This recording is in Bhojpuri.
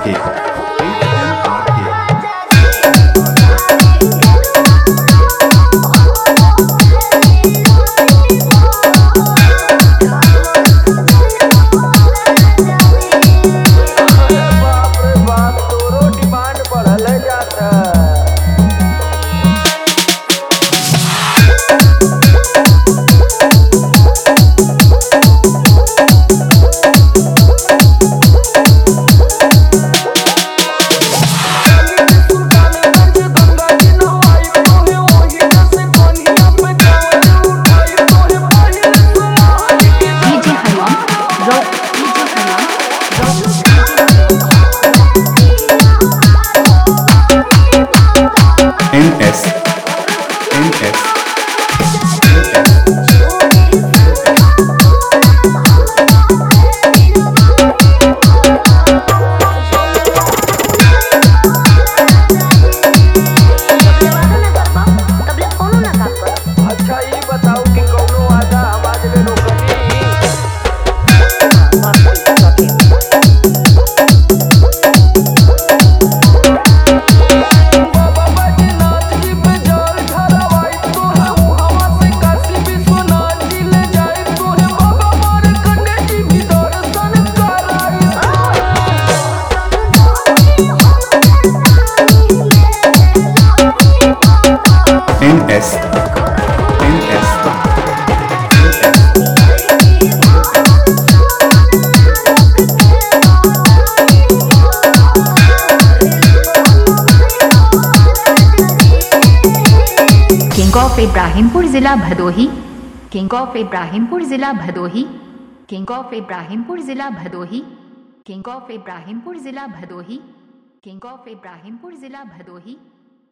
HMRK. बाप रे बाप, तोरो डिमांड बढ़ल जाता। NS. अच्छा ये बताओ कि कौनो वादा हमारे लिए रोकनी? बाबा बाजी नाच जी पे जाल ढलवाई तो है वो हवा से काशी विश्वनाथ जी ले जाए तो है बाबा मार कन्या जी भी दर्शन कराई। NS. किंग ऑफ इब्राहिमपुर जिला भदोही, किंग ऑफ इब्राहिमपुर जिला भदोही, किंग ऑफ इब्राहिमपुर जिला भदोही, किंग ऑफ इब्राहिमपुर जिला भदोही, किंग ऑफ इब्राहिमपुर जिला भदोही।